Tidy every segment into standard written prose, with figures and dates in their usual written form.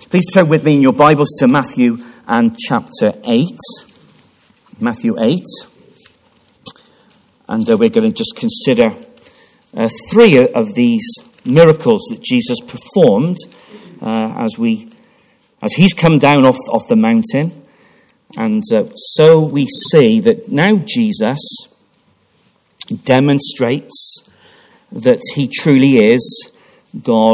Please turn with me in your Bibles to Matthew and chapter 8. Matthew 8. And we're going to just consider three of these miracles that Jesus performed as he's come down off the mountain. And so we see that now Jesus demonstrates that he truly is God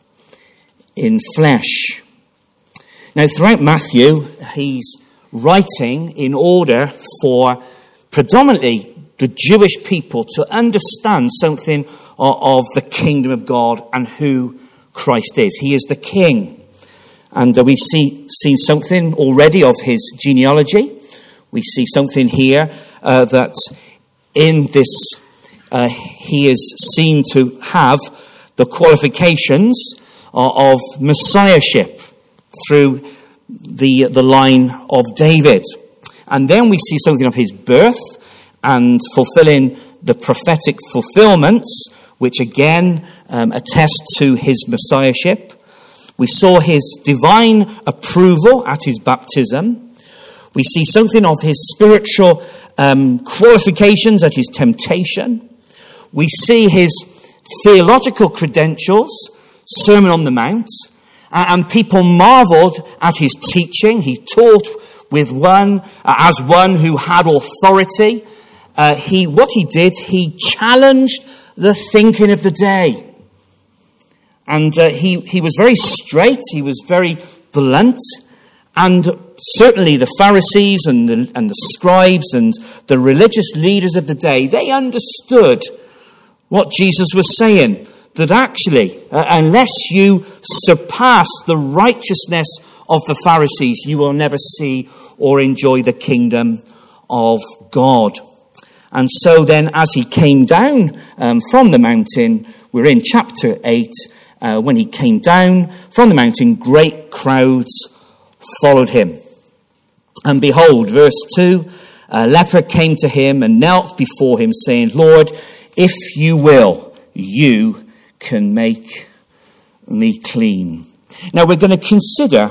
in flesh. Now, throughout Matthew, he's writing in order for predominantly the Jewish people to understand something of the kingdom of God and who Christ is. He is the King. And we've seen something already of his genealogy. We see something here that in this he is seen to have the qualifications of messiahship through the line of David. And then we see something of his birth and fulfilling the prophetic fulfillments, which again attest to his messiahship. We saw his divine approval at his baptism. We see something of his spiritual qualifications at his temptation. We see his theological credentials, Sermon on the Mount, and people marveled at his teaching. He taught with as one who had authority. What he did, he challenged the thinking of the day. And he was very straight, he was very blunt, and certainly the Pharisees and the scribes and the religious leaders of the day, they understood what Jesus was saying, that actually, unless you surpass the righteousness of the Pharisees, you will never see or enjoy the kingdom of God. And so then, as he came down from the mountain, we're in chapter 8, when he came down from the mountain, great crowds followed him. And behold, verse 2, a leper came to him and knelt before him, saying, Lord, if you will, you can make me clean. Now we're going to consider,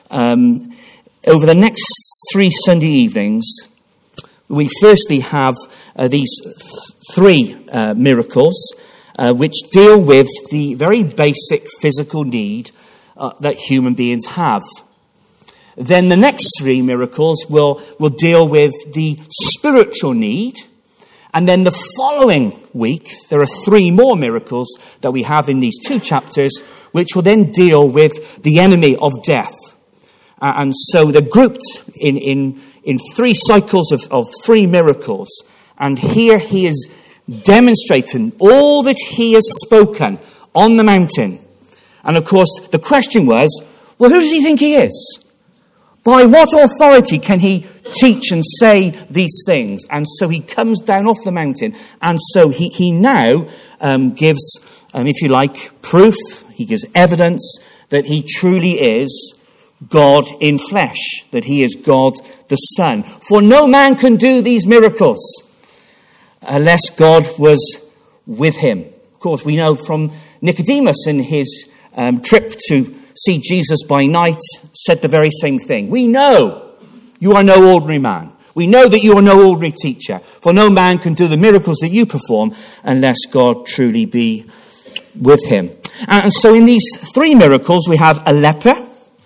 over the next 3 Sunday evenings, we firstly have these 3 miracles, which deal with the very basic physical need that human beings have. Then the next 3 miracles will deal with the spiritual need. And then the following week, there are 3 more miracles that we have in these 2 chapters, which will then deal with the enemy of death. And so they're grouped in 3 cycles of 3 miracles. And here he is demonstrating all that he has spoken on the mountain. And of course, the question was, well, who does he think he is? By what authority can he teach and say these things? And so he comes down off the mountain. And so he now gives, if you like, proof. He gives evidence that he truly is God in flesh, that he is God the Son. For no man can do these miracles unless God was with him. Of course, we know from Nicodemus in his trip to see Jesus by night, said the very same thing. We know you are no ordinary man. We know that you are no ordinary teacher. For no man can do the miracles that you perform unless God truly be with him. And so in these 3 miracles, we have a leper.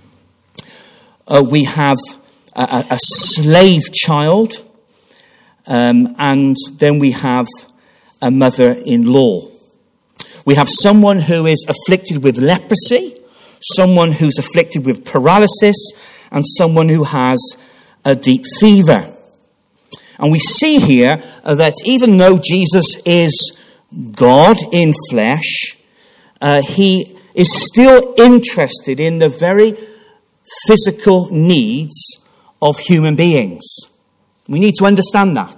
We have a slave child. And then we have a mother-in-law. We have someone who is afflicted with leprosy, someone who's afflicted with paralysis, and someone who has a deep fever. And we see here that even though Jesus is God in flesh, he is still interested in the very physical needs of human beings. We need to understand that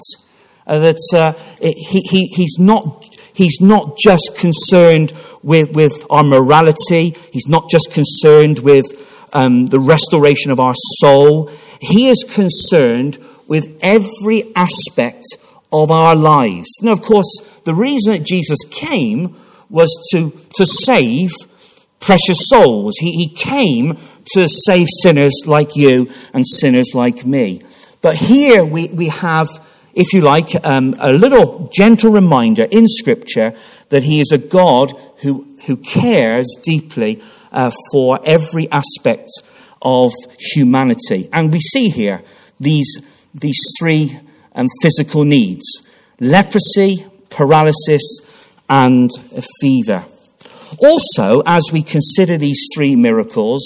he's not just concerned with our morality. He's not just concerned with the restoration of our soul. He is concerned with every aspect of our lives. Now, of course, the reason that Jesus came was to save precious souls. He came to save sinners like you and sinners like me. But here we have, if you like, a little gentle reminder in Scripture that he is a God who cares deeply for every aspect of humanity. And we see here these three physical needs: leprosy, paralysis, and fever. Also, as we consider these three miracles,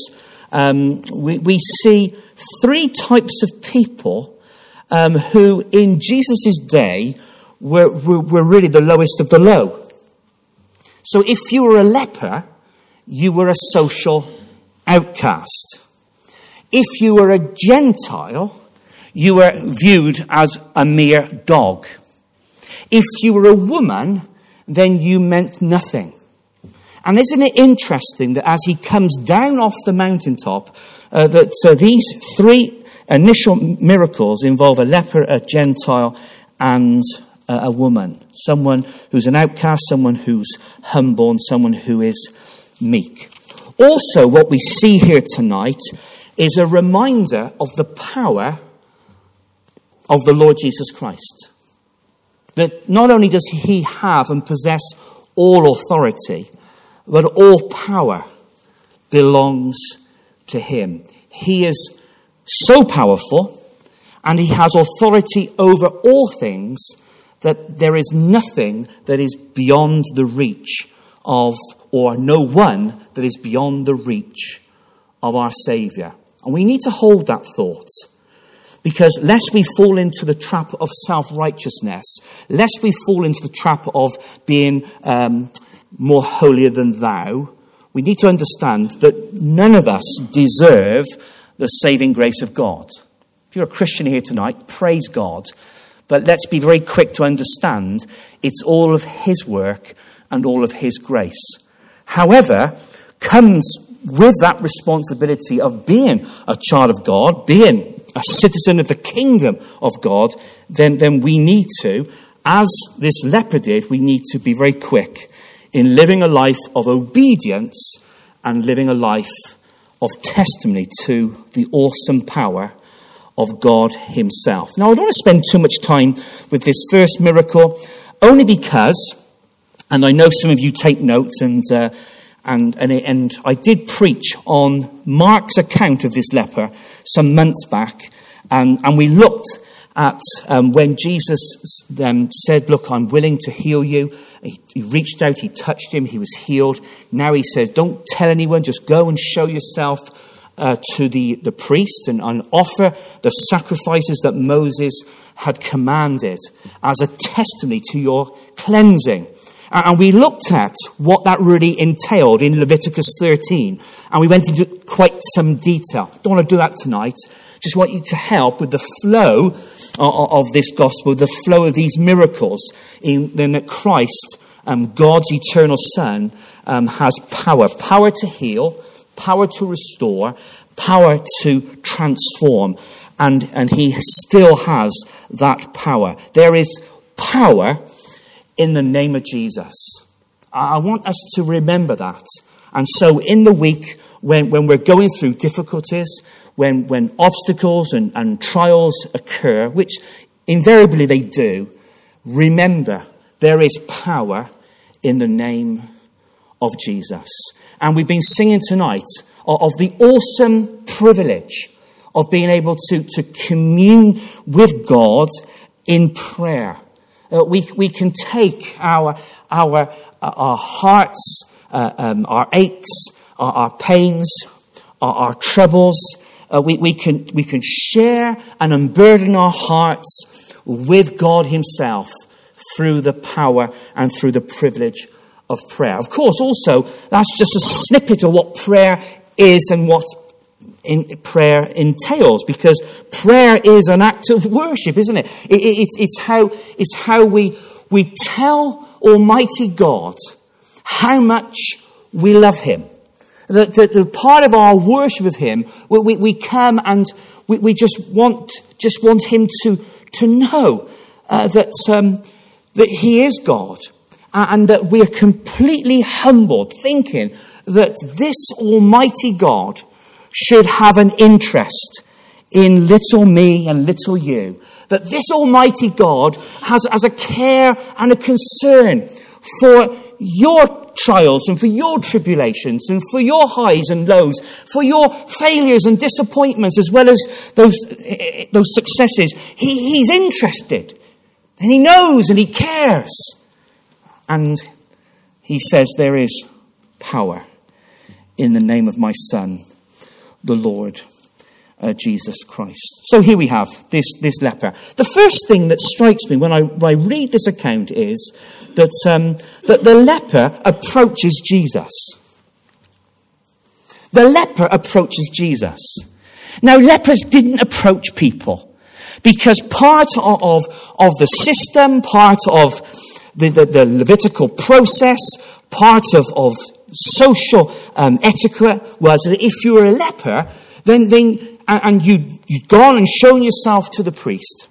we see three types of people who in Jesus' day were really the lowest of the low. So if you were a leper, you were a social outcast. If you were a Gentile, you were viewed as a mere dog. If you were a woman, then you meant nothing. And isn't it interesting that as he comes down off the mountaintop, these three initial miracles involve a leper, a Gentile, and a woman. Someone who's an outcast, someone who's humble, and someone who is meek. Also, what we see here tonight is a reminder of the power of the Lord Jesus Christ. That not only does he have and possess all authority, but all power belongs to him. He is so powerful, and he has authority over all things, that there is nothing that is beyond the reach of, or no one that is beyond the reach of our Saviour. And we need to hold that thought. Because lest we fall into the trap of self-righteousness, lest we fall into the trap of being more holier than thou, we need to understand that none of us deserve the saving grace of God. If you're a Christian here tonight, praise God. But let's be very quick to understand it's all of his work and all of his grace. However, comes with that responsibility of being a child of God, being a citizen of the kingdom of God, then we need to, as this leper did, we need to be very quick in living a life of obedience and living a life of testimony to the awesome power of God himself. Now, I don't want to spend too much time with this first miracle, only because, and I know some of you take notes, and I did preach on Mark's account of this leper some months back, and we looked at when Jesus said, look, I'm willing to heal you. He reached out, he touched him, he was healed. Now he says, don't tell anyone, just go and show yourself to the priest and offer the sacrifices that Moses had commanded as a testimony to your cleansing. And we looked at what that really entailed in Leviticus 13. And we went into quite some detail. Don't want to do that tonight. Just want you to help with the flow of this gospel, the flow of these miracles, in that Christ, God's eternal Son, has power to heal, power to restore, power to transform. And he still has that power. There is power in the name of Jesus. I want us to remember that. And so in the week, when we're going through difficulties, when obstacles and trials occur, which invariably they do, remember there is power in the name of Jesus. And we've been singing tonight of the awesome privilege of being able to commune with God in prayer. We can take our hearts, our aches, our pains, our troubles. We can share and unburden our hearts with God himself through the power and through the privilege of prayer. Of course, also, that's just a snippet of what prayer is and what prayer entails, because prayer is an act of worship, isn't it? It's how we tell Almighty God how much we love him. The part of our worship of him, we come and we just want him to know that he is God, and that we are completely humbled, thinking that this almighty God should have an interest in little me and little you. That this almighty God has a care and a concern for your trials and for your tribulations and for your highs and lows, for your failures and disappointments as well as those successes. He's interested, and he knows and he cares. And he says there is power in the name of my Son, the Lord Jesus Christ. So here we have this leper. The first thing that strikes me when I read this account is that the leper approaches Jesus. The leper approaches Jesus. Now, lepers didn't approach people because part of the system, part of the Levitical process, part of social etiquette was that if you were a leper, then and you'd gone and shown yourself to the priest.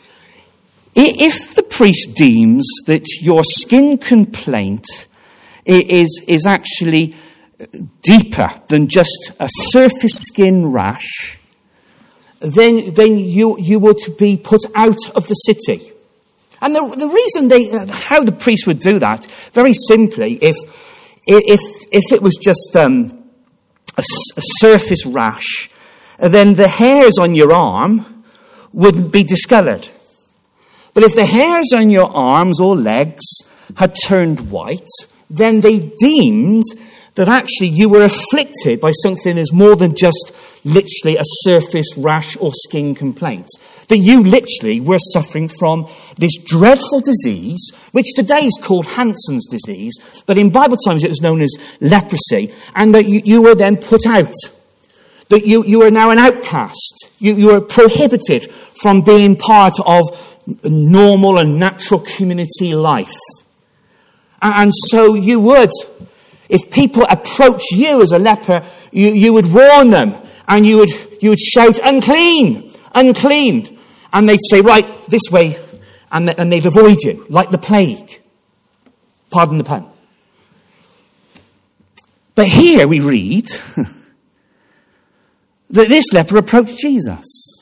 If the priest deems that your skin complaint is actually deeper than just a surface skin rash, then you were to be put out of the city. And the reason how the priest would do that, very simply, if it was just a surface rash, then the hairs on your arm would be discoloured. But if the hairs on your arms or legs had turned white, then they deemed that actually you were afflicted by something as more than just literally a surface rash or skin complaint. That you literally were suffering from this dreadful disease, which today is called Hansen's disease, but in Bible times it was known as leprosy, and that you were then put out. That you are now an outcast. You are prohibited from being part of normal and natural community life. And so you would, if people approach you as a leper, you would warn them, and you would shout, unclean, unclean. And they'd say, right, this way, and they'd avoid you, like the plague. Pardon the pun. But here we read that this leper approached Jesus.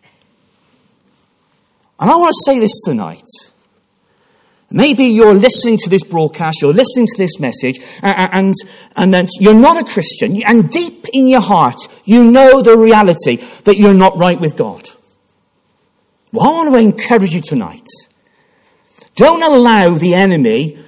And I want to say this tonight. Maybe you're listening to this broadcast, you're listening to this message, and then you're not a Christian, and deep in your heart, you know the reality that you're not right with God. Well, I want to encourage you tonight. Don't allow the enemy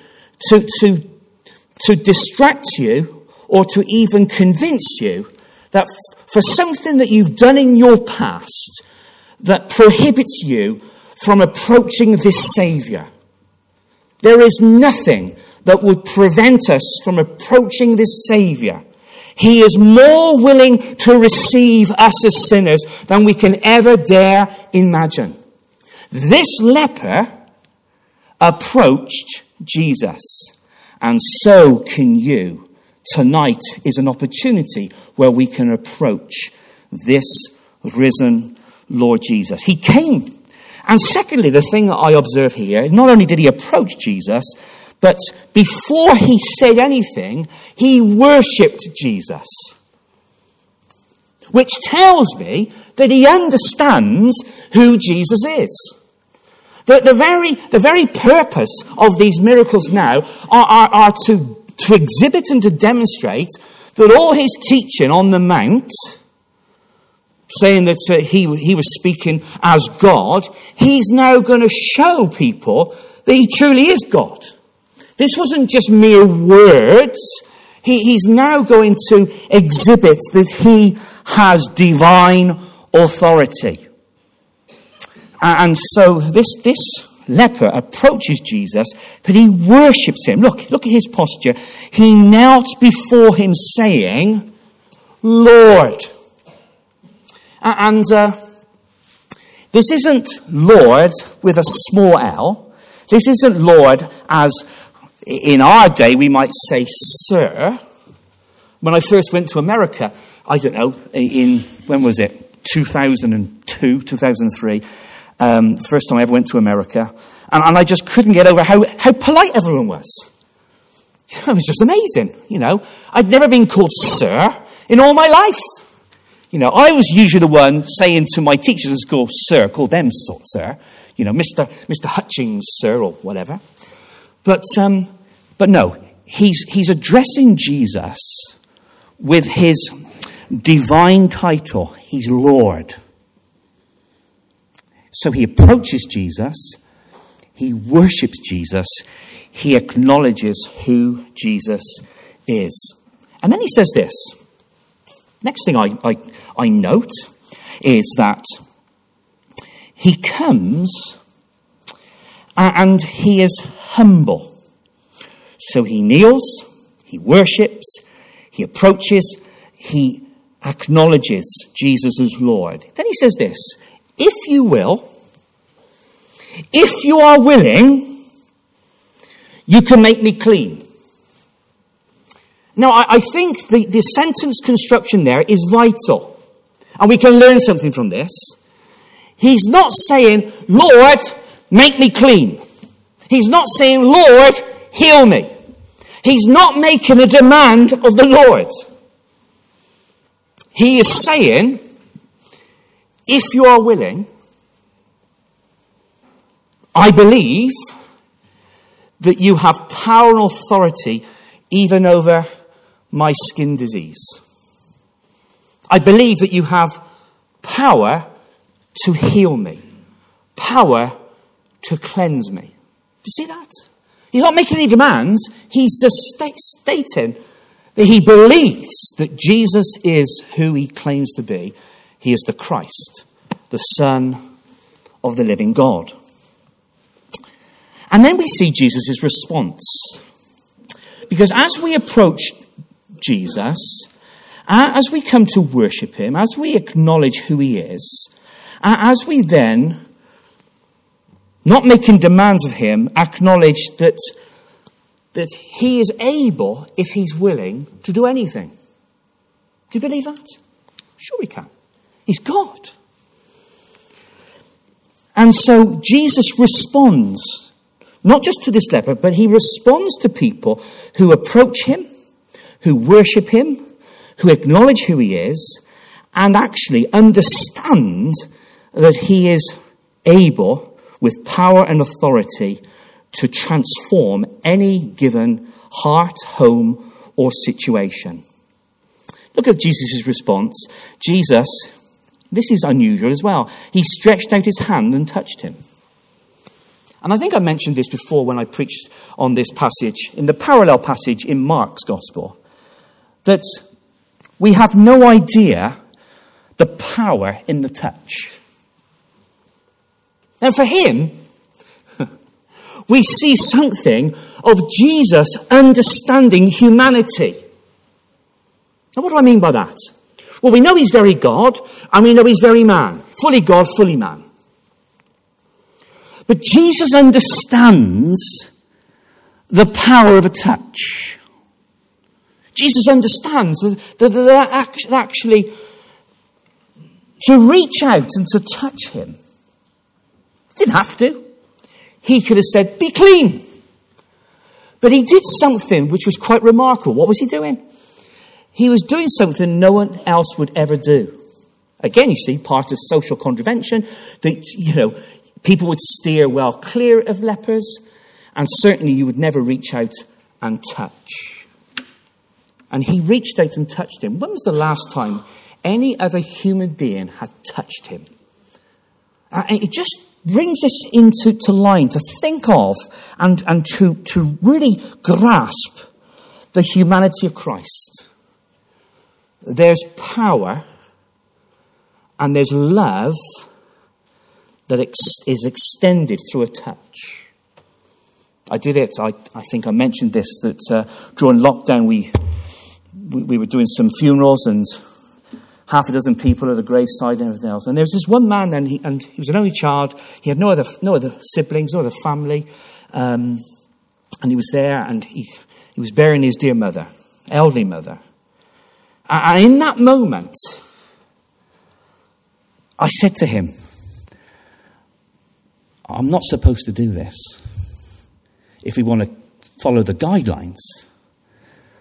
to distract you or to even convince you that for something that you've done in your past that prohibits you from approaching this Saviour. There is nothing that would prevent us from approaching this Saviour. He is more willing to receive us as sinners than we can ever dare imagine. This leper approached Jesus, and so can you. Tonight is an opportunity where we can approach this risen Lord Jesus. He came. And secondly, the thing that I observe here, not only did he approach Jesus, but before he said anything, he worshipped Jesus. Which tells me that he understands who Jesus is. The very purpose of these miracles now are to exhibit and to demonstrate that all his teaching on the Mount, saying that he was speaking as God, he's now going to show people that he truly is God. This wasn't just mere words. He's now going to exhibit that he has divine authority. And so this leper approaches Jesus, but he worships him. Look at his posture. He knelt before him saying, Lord. And this isn't Lord with a small L. This isn't Lord as in our day we might say Sir. When I first went to America, I don't know, when was it? 2002, 2003. The first time I ever went to America. And I just couldn't get over how polite everyone was. It was just amazing, I'd never been called sir in all my life. I was usually the one saying to my teachers in school, sir, call them sir, Mr. Hutchings, sir, or whatever. But no, he's addressing Jesus with his divine title. He's Lord. So he approaches Jesus, he worships Jesus, he acknowledges who Jesus is. And then he says this. Next thing I note is that he comes and he is humble. So he kneels, he worships, he approaches, he acknowledges Jesus as Lord. Then he says this, if you will, if you are willing, you can make me clean. Now, I think the sentence construction there is vital. And we can learn something from this. He's not saying, Lord, make me clean. He's not saying, Lord, heal me. He's not making a demand of the Lord. He is saying, if you are willing, I believe that you have power and authority even over my skin disease. I believe that you have power to heal me, power to cleanse me. Do you see that? He's not making any demands. He's just stating that he believes that Jesus is who he claims to be. He is the Christ, the Son of the living God. And then we see Jesus' response. Because as we approach Jesus, as we come to worship him, as we acknowledge who he is, as we then, not making demands of him, acknowledge that he is able, if he's willing, to do anything. Do you believe that? Sure we can. He's God. And so Jesus responds, not just to this leper, but he responds to people who approach him, who worship him, who acknowledge who he is, and actually understand that he is able, with power and authority, to transform any given heart, home, or situation. Look at Jesus' response. Jesus, this is unusual as well, he stretched out his hand and touched him. And I think I mentioned this before when I preached on this passage, in the parallel passage in Mark's Gospel, that we have no idea the power in the touch. Now for him, we see something of Jesus understanding humanity. Now what do I mean by that? Well, we know he's very God, and we know he's very man. Fully God, fully man. But Jesus understands the power of a touch. Jesus understands that actually to reach out and to touch him, he didn't have to. He could have said, be clean. But he did something which was quite remarkable. What was he doing? He was doing something no one else would ever do. Again, you see, part of social contravention, that, people would steer well clear of lepers, and certainly you would never reach out and touch. And he reached out and touched him. When was the last time any other human being had touched him? And it just brings us into line to think of and to really grasp the humanity of Christ. There's power and there's love that is extended through a touch. I did it, I think I mentioned this, that during lockdown we were doing some funerals and half a dozen people at the graveside and everything else. And there was this one man, and he was an only child. He had no other siblings, no other family. And he was there, and he was burying his dear mother, elderly mother. And in that moment, I said to him, I'm not supposed to do this if we want to follow the guidelines.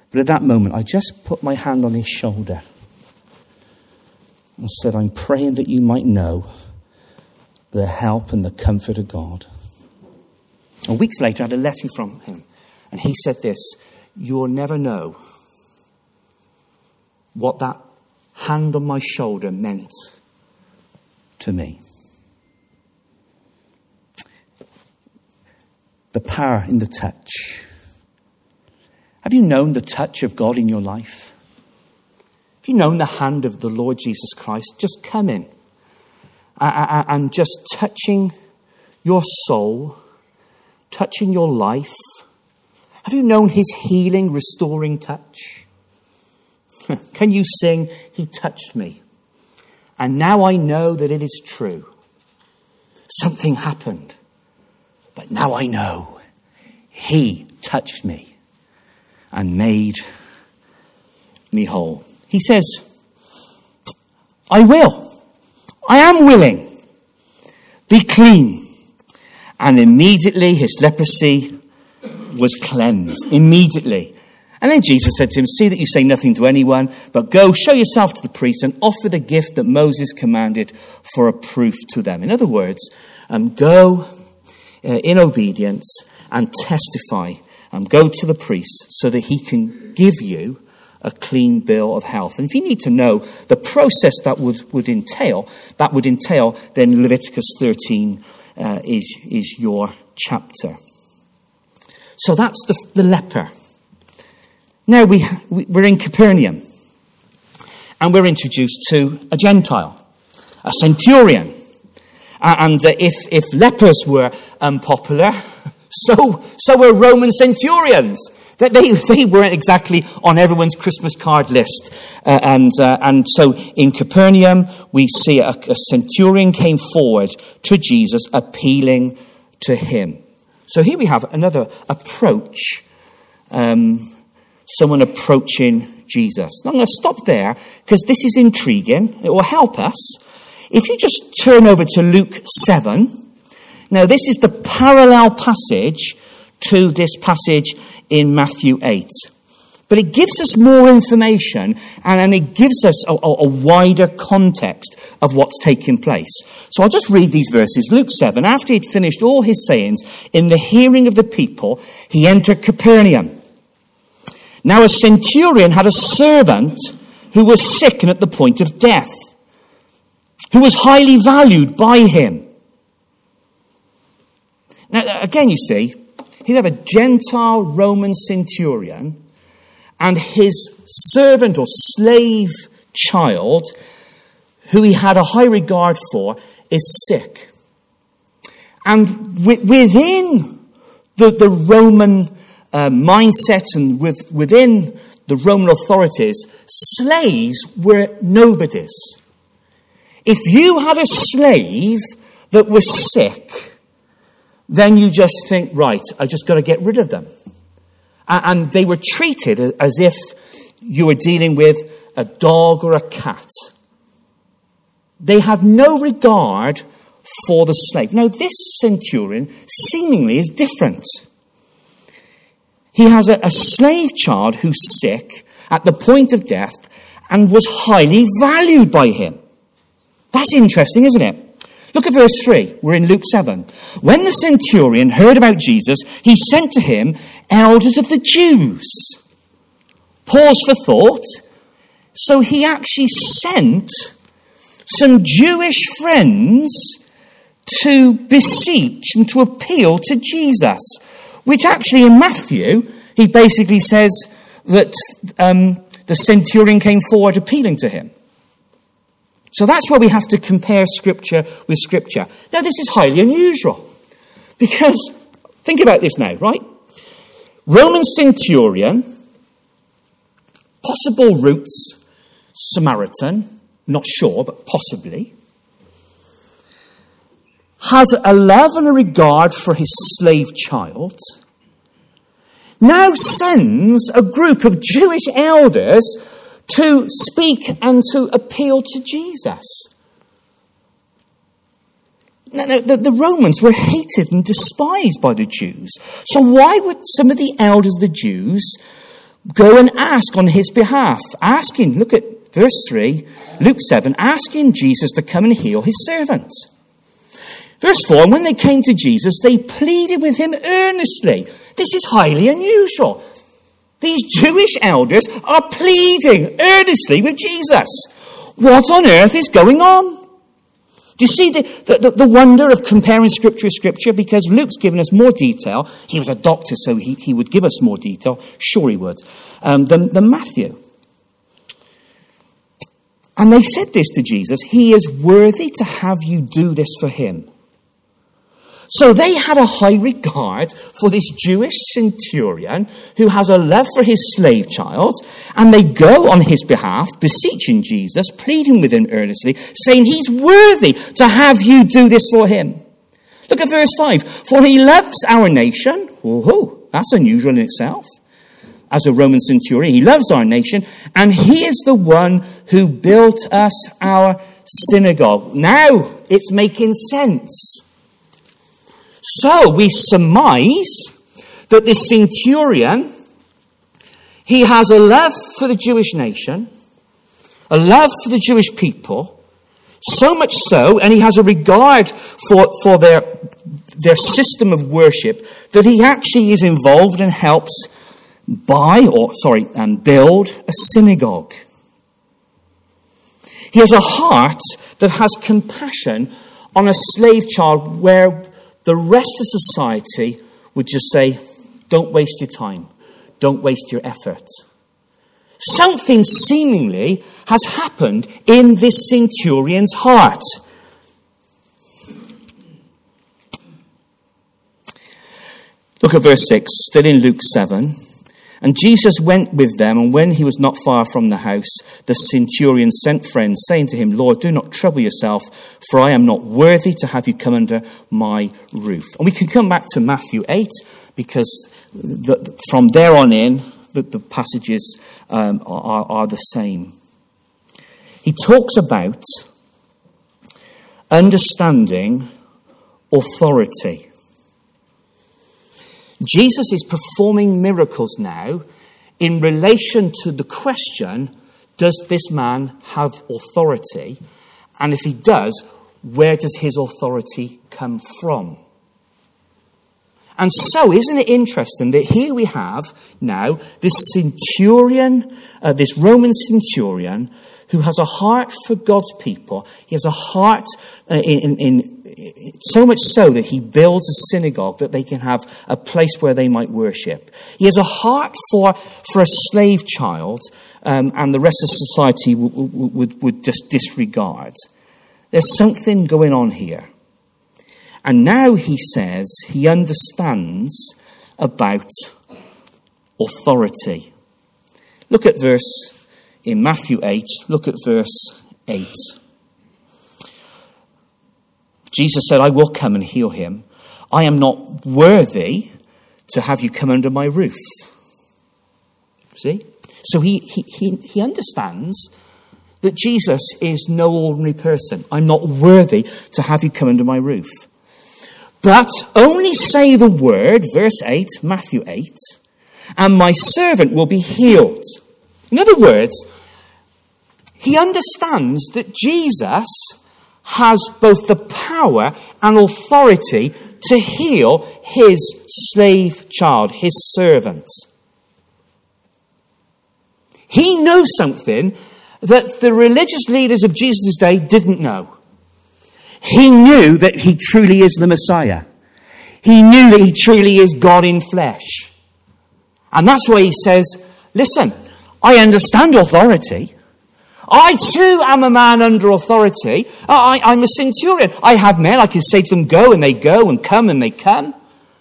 But at that moment, I just put my hand on his shoulder and said, I'm praying that you might know the help and the comfort of God. And weeks later, I had a letter from him. And he said this, you'll never know what that hand on my shoulder meant to me. The power in the touch. Have you known the touch of God in your life? Have you known the hand of the Lord Jesus Christ just come in and just touching your soul, touching your life? Have you known his healing, restoring touch? Can you sing, he touched me, and now I know that it is true. Something happened, but now I know he touched me and made me whole. He says, I am willing, be clean. And immediately his leprosy was cleansed. Immediately. And then Jesus said to him, see that you say nothing to anyone, but go show yourself to the priest and offer the gift that Moses commanded for a proof to them. In other words, go in obedience and testify. Go to the priest so that he can give you a clean bill of health. And if you need to know the process that would entail, then Leviticus 13 is your chapter. So that's the leper. Now we're in Capernaum, and we're introduced to a Gentile, a centurion. And if lepers were unpopular, so were Roman centurions. That they weren't exactly on everyone's Christmas card list. And so in Capernaum, we see a centurion came forward to Jesus, appealing to him. So here we have another approach. Someone approaching Jesus. Now I'm going to stop there because this is intriguing. It will help us. If you just turn over to Luke 7. Now this is the parallel passage to this passage in Matthew 8. But it gives us more information and it gives us a wider context of what's taking place. So I'll just read these verses. Luke 7, after he'd finished all his sayings, in the hearing of the people, he entered Capernaum. Now a centurion had a servant who was sick and at the point of death, who was highly valued by him. Now again, you see, he'd have a Gentile Roman centurion and his servant or slave child, who he had a high regard for, is sick. And within the Roman mindset and within the Roman authorities, slaves were nobodies. If you had a slave that was sick, then you just think, right, I just got to get rid of them. And they were treated as if you were dealing with a dog or a cat. They had no regard for the slave. Now, this centurion seemingly is different. He has a slave child who's sick at the point of death and was highly valued by him. That's interesting, isn't it? Look at verse 3. We're in Luke 7. When the centurion heard about Jesus, he sent to him elders of the Jews. Pause for thought. So he actually sent some Jewish friends to beseech and to appeal to Jesus. Which actually in Matthew, he basically says that the centurion came forward appealing to him. So that's why we have to compare Scripture with Scripture. Now, this is highly unusual. Because, think about this now, right? Roman centurion, possible roots, Samaritan, not sure, but possibly, has a love and a regard for his slave child, now sends a group of Jewish elders to speak and to appeal to Jesus. Now, the Romans were hated and despised by the Jews. So why would some of the elders of the Jews go and ask on his behalf. Asking, look at verse 3, Luke 7, asking Jesus to come and heal his servant. Verse 4, and when they came to Jesus, they pleaded with him earnestly. This is highly unusual. These Jewish elders are pleading earnestly with Jesus. What on earth is going on? Do you see the wonder of comparing Scripture with Scripture? Because Luke's given us more detail. He was a doctor, so he would give us more detail. Sure he would. Than Matthew. And they said this to Jesus, he is worthy to have you do this for him. So they had a high regard for this Jewish centurion who has a love for his slave child, and they go on his behalf, beseeching Jesus, pleading with him earnestly, saying he's worthy to have you do this for him. Look at verse 5. For he loves our nation. Whoa, that's unusual in itself. As a Roman centurion, he loves our nation, and he is the one who built us our synagogue. Now it's making sense. So we surmise that this centurion, he has a love for the Jewish nation, a love for the Jewish people, so much so, and he has a regard for their system of worship, that he actually is involved and helps and build a synagogue. He has a heart that has compassion on a slave child where the rest of society would just say, don't waste your time. Don't waste your effort. Something seemingly has happened in this centurion's heart. Look at verse 6, still in Luke 7. And Jesus went with them, and when he was not far from the house, the centurion sent friends, saying to him, Lord, do not trouble yourself, for I am not worthy to have you come under my roof. And we can come back to Matthew 8, because from there on in, the passages are the same. He talks about understanding authority. Jesus is performing miracles now in relation to the question, does this man have authority? And if he does, where does his authority come from? And so, isn't it interesting that here we have now this centurion, this Roman centurion, who has a heart for God's people. He has a heart in so much so that he builds a synagogue that they can have a place where they might worship. He has a heart for a slave child, and the rest of society would just disregard. There's something going on here. And now he says he understands about authority. Look at in Matthew 8, look at verse 8. Jesus said, I will come and heal him. I am not worthy to have you come under my roof. See? So he understands that Jesus is no ordinary person. I'm not worthy to have you come under my roof. But only say the word, verse 8, Matthew 8, and my servant will be healed. In other words, he understands that Jesus has both the power and authority to heal his slave child, his servant. He knows something that the religious leaders of Jesus' day didn't know. He knew that he truly is the Messiah. He knew that he truly is God in flesh. And that's why he says, listen, I understand authority. I too am a man under authority. I'm a centurion. I have men. I can say to them, go, and they go, and come, and they come.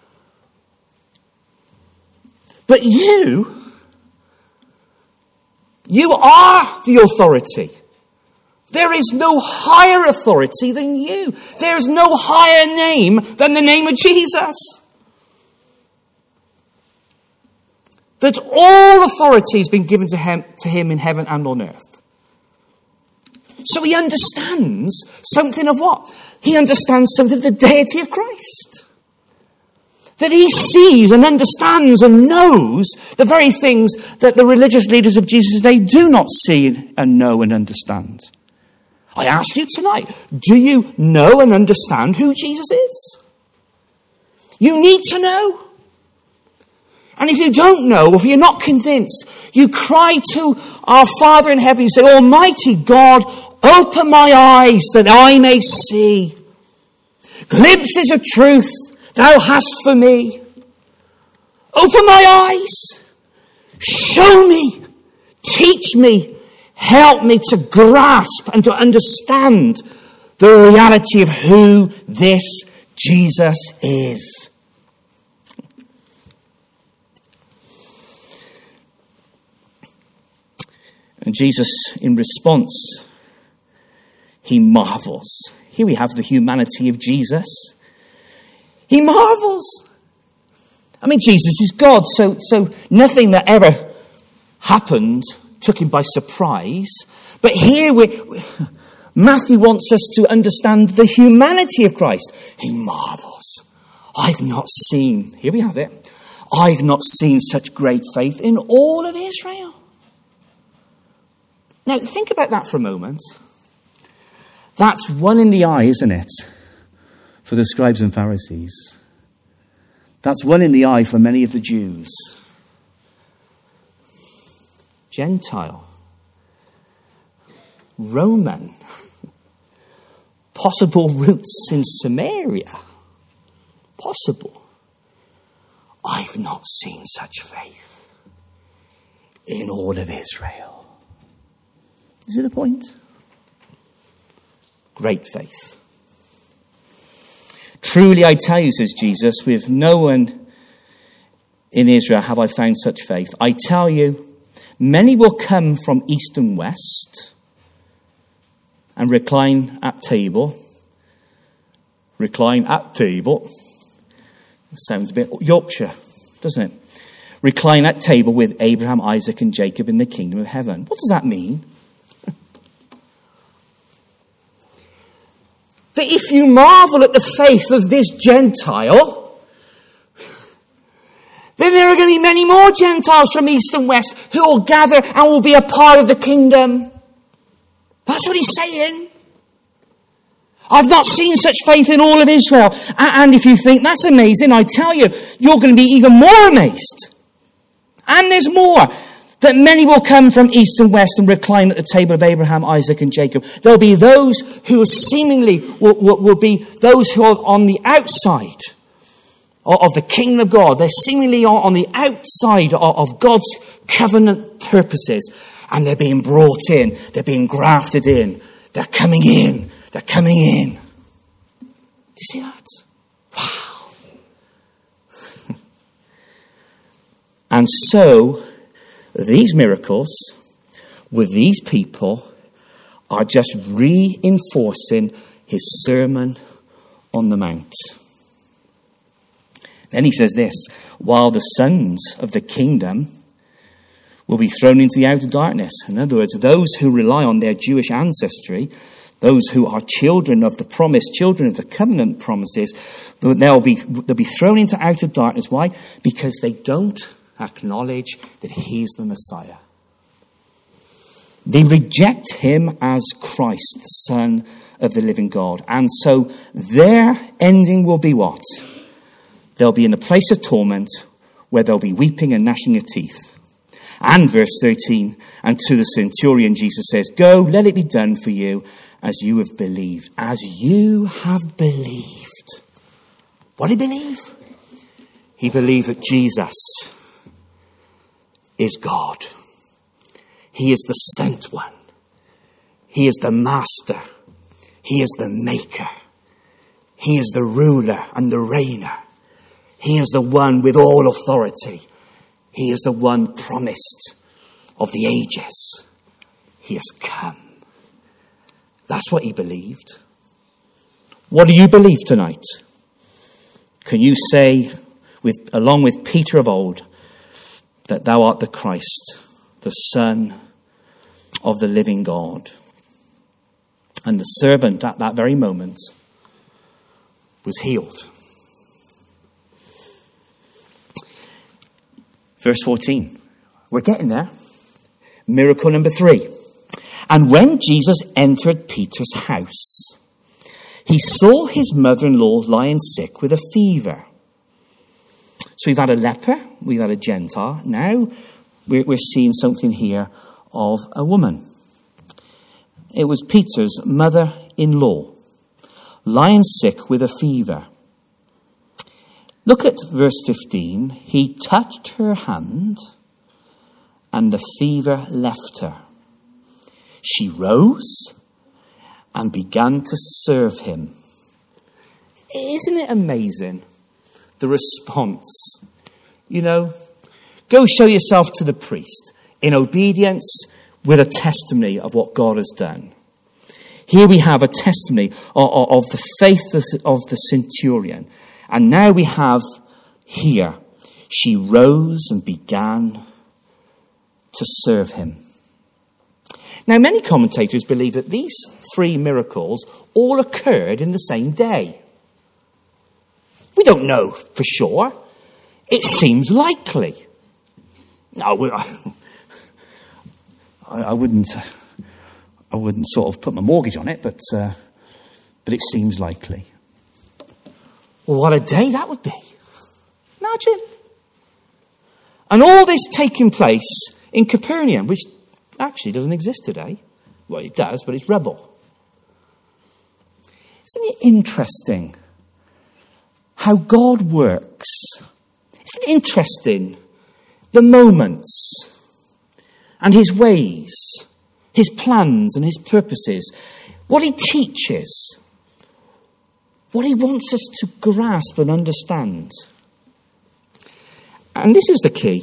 But you are the authority. There is no higher authority than you. There is no higher name than the name of Jesus. That all authority has been given to him in heaven and on earth. So he understands something of what? He understands something of the deity of Christ. That he sees and understands and knows the very things that the religious leaders of Jesus' day do not see and know and understand. I ask you tonight, do you know and understand who Jesus is? You need to know. And if you don't know, if you're not convinced, you cry to our Father in heaven. You say, Almighty God, open my eyes that I may see. Glimpses of truth thou hast for me. Open my eyes. Show me. Teach me. Help me to grasp and to understand the reality of who this Jesus is. And Jesus, in response, he marvels. Here we have the humanity of Jesus. He marvels. I mean, Jesus is God, so nothing that ever happened took him by surprise. But here Matthew wants us to understand the humanity of Christ. He marvels. I've not seen, here we have it, I've not seen such great faith in all of Israel. Now, think about that for a moment. That's one in the eye, isn't it, for the scribes and Pharisees? That's one in the eye for many of the Jews. Gentile. Roman. Possible roots in Samaria. Possible. I've not seen such faith in all of Israel. You see the point? Great faith. Truly I tell you, says Jesus, with no one in Israel have I found such faith. I tell you, many will come from east and west and recline at table. Recline at table. Sounds a bit Yorkshire, doesn't it? Recline at table with Abraham, Isaac and Jacob in the kingdom of heaven. What does that mean? That if you marvel at the faith of this Gentile, then there are going to be many more Gentiles from east and west who will gather and will be a part of the kingdom. That's what he's saying. I've not seen such faith in all of Israel. And if you think that's amazing, I tell you, you're going to be even more amazed. And there's more. That many will come from east and west and recline at the table of Abraham, Isaac and Jacob. There'll be those who seemingly will be those who are on the outside of the kingdom of God. They're seemingly on the outside of God's covenant purposes. And they're being brought in. They're being grafted in. They're coming in. They're coming in. Do you see that? Wow. And so these miracles with these people are just reinforcing his Sermon on the Mount. Then he says this, while the sons of the kingdom will be thrown into the outer darkness. In other words, those who rely on their Jewish ancestry, those who are children of the promise, children of the covenant promises, they'll be thrown into outer darkness. Why? Because they don't acknowledge that he's the Messiah. They reject him as Christ, the Son of the living God. And so their ending will be what? They'll be in the place of torment where they'll be weeping and gnashing of teeth. And verse 13, and to the centurion Jesus says, go, let it be done for you as you have believed. As you have believed. What did he believe? He believed that Jesus is God. He is the sent one. He is the master. He is the maker. He is the ruler and the reigner. He is the one with all authority. He is the one promised of the ages. He has come. That's what he believed. What do you believe tonight? Can you say, along with Peter of old, that thou art the Christ, the Son of the living God? And the servant at that very moment was healed. Verse 14. We're getting there. Miracle number 3. And when Jesus entered Peter's house, he saw his mother-in-law lying sick with a fever. So we've had a leper, we've had a Gentile. Now we're seeing something here of a woman. It was Peter's mother-in-law, lying sick with a fever. Look at verse 15. He touched her hand, and the fever left her. She rose and began to serve him. Isn't it amazing, the response? You know, go show yourself to the priest in obedience with a testimony of what God has done. Here we have a testimony of the faith of the centurion. And now we have here, she rose and began to serve him. Now, many commentators believe that these 3 miracles all occurred in the same day. We don't know for sure. It seems likely. No, I wouldn't sort of put my mortgage on it, but it seems likely. Well, what a day that would be. Imagine. And all this taking place in Capernaum, which actually doesn't exist today. Well, it does, but it's rubble. Isn't it interesting how God works? Isn't it interesting the moments and his ways, his plans and his purposes, what he teaches, what he wants us to grasp and understand? And this is the key.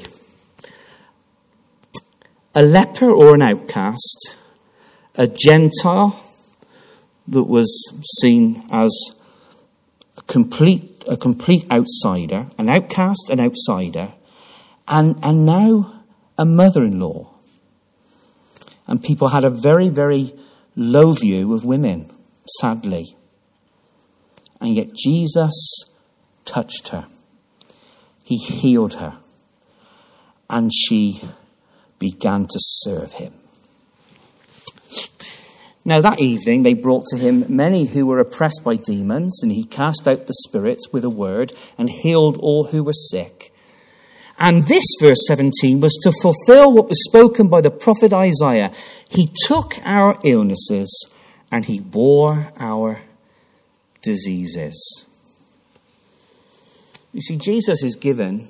A leper or an outcast, a Gentile that was seen as a complete outsider, an outcast, an outsider, and now a mother-in-law. And people had a very, very low view of women, sadly. And yet Jesus touched her. He healed her. And she began to serve him. Now that evening they brought to him many who were oppressed by demons, and he cast out the spirits with a word and healed all who were sick. And this, verse 17, was to fulfill what was spoken by the prophet Isaiah. He took our illnesses and he bore our diseases. You see, Jesus is giving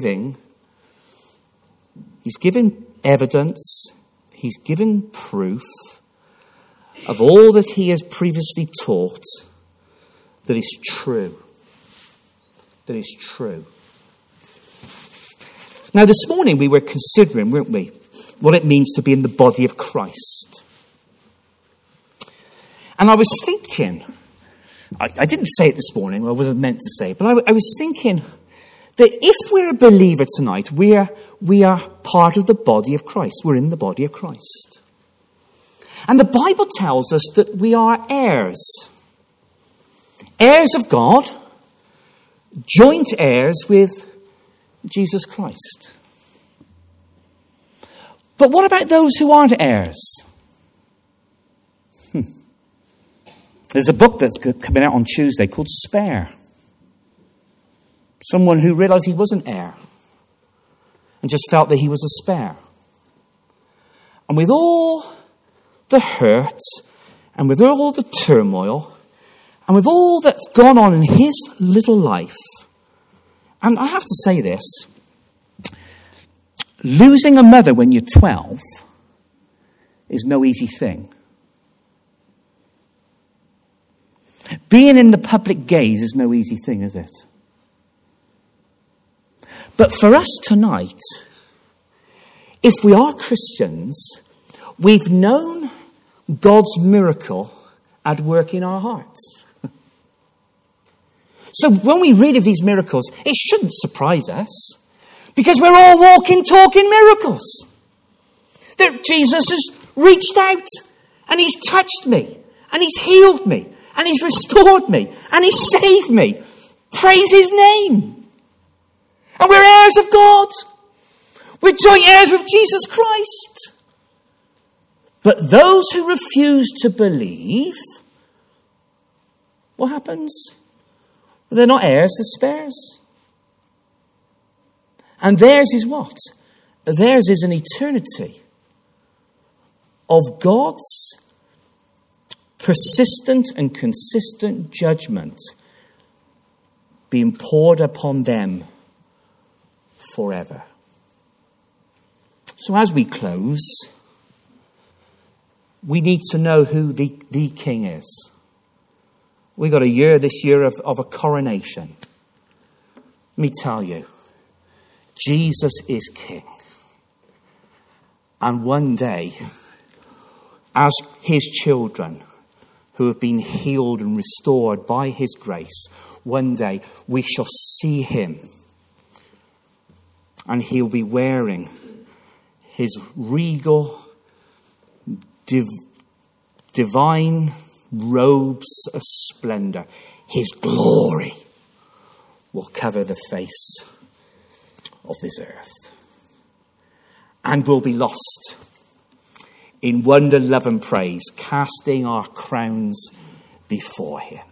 evidence, he's given proof of all that he has previously taught that is true. That is true. Now, this morning we were considering, weren't we, what it means to be in the body of Christ. And I was thinking, I didn't say it this morning, I wasn't meant to say it, but I was thinking that if we're a believer tonight, we are part of the body of Christ. We're in the body of Christ. And the Bible tells us that we are heirs. Heirs of God, joint heirs with Jesus Christ. But what about those who aren't heirs? There's a book that's coming out on Tuesday called Spare. Someone who realised he was an heir and just felt that he was a spare. And with all the hurt and with all the turmoil and with all that's gone on in his little life, and I have to say this, losing a mother when you're 12 is no easy thing. Being in the public gaze is no easy thing, is it? But for us tonight, if we are Christians, we've known God's miracle at work in our hearts. So when we read of these miracles, it shouldn't surprise us, because we're all walking, talking miracles. That Jesus has reached out and he's touched me and he's healed me and he's restored me and he's saved me. Praise his name. And we're heirs of God. We're joint heirs with Jesus Christ. But those who refuse to believe, what happens? Well, they're not heirs, they're spares. And theirs is what? Theirs is an eternity of God's persistent and consistent judgment being poured upon them forever. So as we close, we need to know who the King is. We got a year this year of a coronation. Let me tell you, Jesus is King. And one day, as his children who have been healed and restored by his grace, one day we shall see him. And he'll be wearing his regal, divine robes of splendor. His glory will cover the face of this earth. And we'll be lost in wonder, love and praise, casting our crowns before him.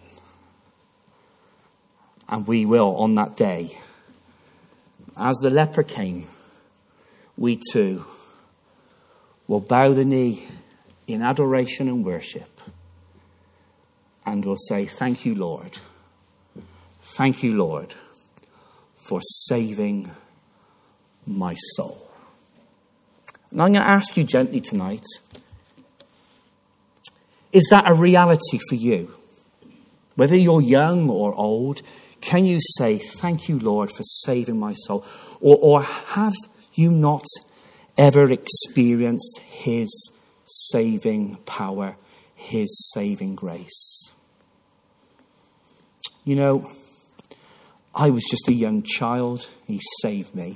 And we will, on that day, as the leper came, we too will bow the knee in adoration and worship. And we'll say, thank you, Lord. Thank you, Lord, for saving my soul. And I'm going to ask you gently tonight, is that a reality for you? Whether you're young or old, can you say, thank you, Lord, for saving my soul? Or have you not ever experienced his saving power, his saving grace? You know, I was just a young child. He saved me.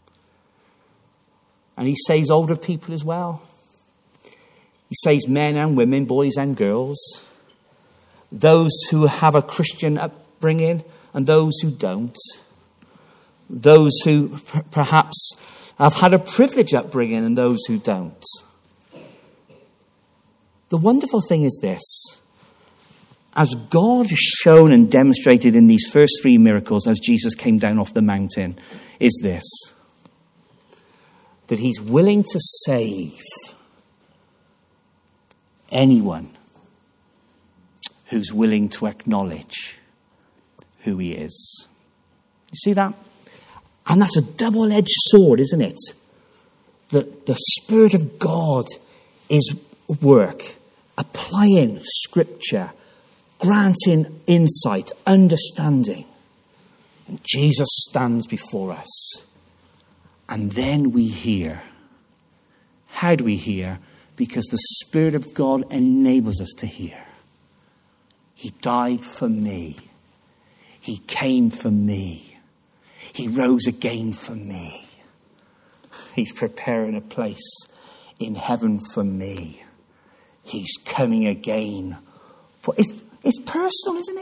And he saves older people as well. He saves men and women, boys and girls. Those who have a Christian upbringing and those who don't. Those who perhaps have had a privileged upbringing and those who don't. The wonderful thing is this. As God has shown and demonstrated in these first 3 miracles as Jesus came down off the mountain, is this. That he's willing to save anyone who's willing to acknowledge who he is. You see that? And that's a double-edged sword, isn't it? That the Spirit of God is at work, applying Scripture, granting insight, understanding. And Jesus stands before us. And then we hear. How do we hear? Because the Spirit of God enables us to hear. He died for me. He came for me. He rose again for me. He's preparing a place in heaven for me. He's coming again. It's personal, isn't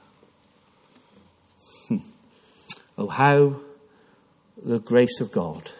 it? Oh, how the grace of God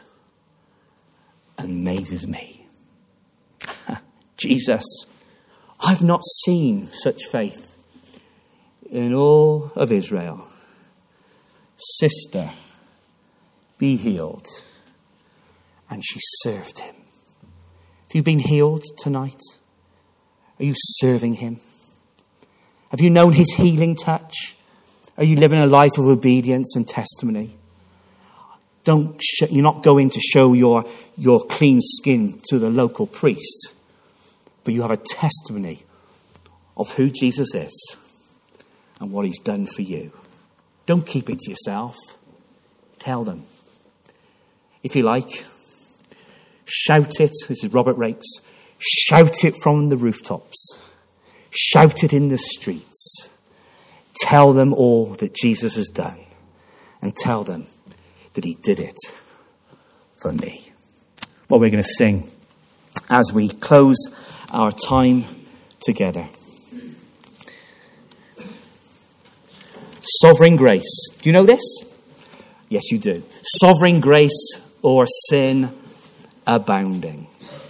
amazes me. Jesus, I've not seen such faith in all of Israel. Sister, be healed. And she served him. Have you been healed tonight? Are you serving him? Have you known his healing touch? Are you living a life of obedience and testimony? You're not going to show your clean skin to the local priest, but you have a testimony of who Jesus is and what he's done for you. Don't keep it to yourself. Tell them. If you like, shout it. This is Robert Rakes. Shout it from the rooftops. Shout it in the streets. Tell them all that Jesus has done. And tell them that he did it for me. What we're going to sing as we close our time together. Sovereign grace. Do you know this? Yes, you do. Sovereign grace or sin abounding.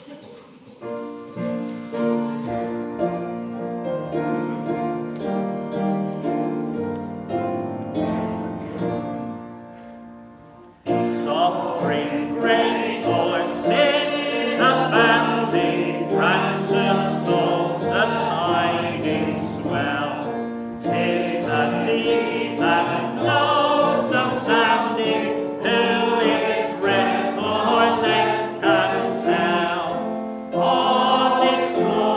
Sovereign grace or sin abounding, ransom souls the tidings swell. 'Tis the deep and knows no sounding, who its breadth or length can tell. On its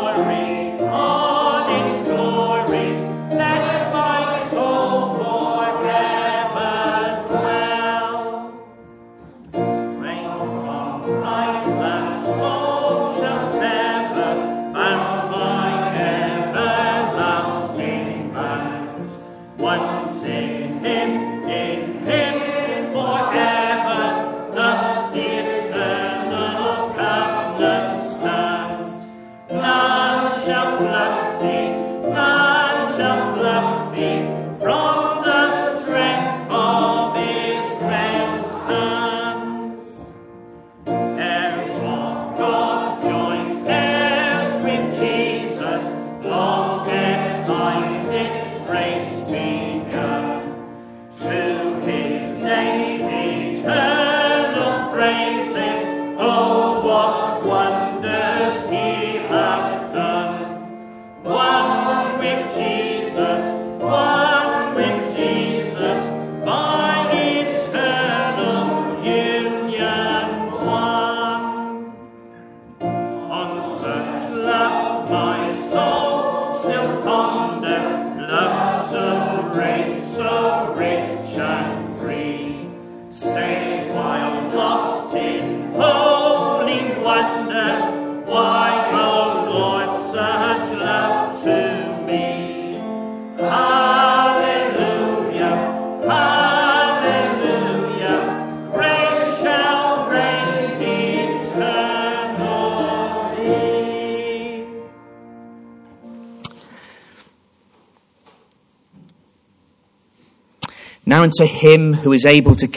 glories, let my soul forever dwell. Rain from Christ and soul shall sever, bound by everlasting bands. Once in Him forever, thus the eternal covenant stands. None shall pluck thee from the strength of Israel's hands. Heirs of God, joint heirs with Jesus, long ere time its grace began. To His name eternal praises, oh what wonders He hath done. One with Jesus, by eternal union one. On such love my soul still ponder, love so rich and free. Say while lost in holy wonder, why, O Lord, such love to me? Hallelujah, hallelujah, grace shall reign eternally. Now unto Him who is able to